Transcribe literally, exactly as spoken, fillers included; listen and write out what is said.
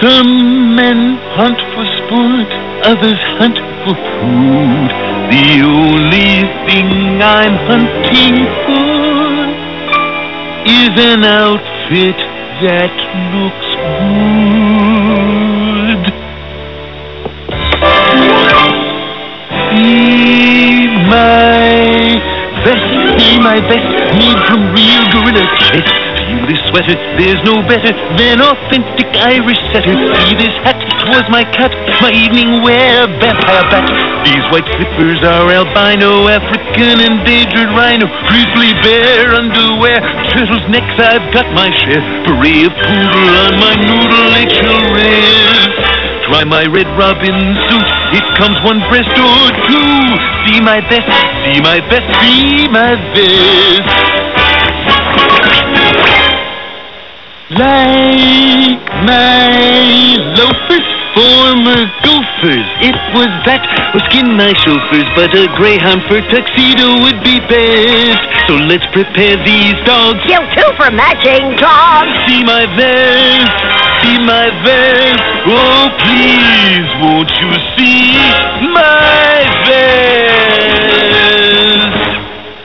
Some men hunt for sport, others hunt for food. The only thing I'm hunting for is an outfit that looks good. Be my best, be my best, made from real gorilla chest. Feel this sweater, there's no better than authentic Irish setter. See this hat, twas my cut, my evening wear, vampire bat. These white slippers are albino, African endangered rhino, grizzly bear underwear, turtles' necks, I've got my share. Beret of poodle on my noodle eggshell rest. Try my red robin suit, it comes one breast or two. See my best, see my best, see my best. Like my loafers, former gophers. It was that, or skin my chauffeurs, but a greyhound fur tuxedo would be best. So let's prepare these dogs. You two for matching dogs. See my vest, see my vest. Oh, please, won't you see my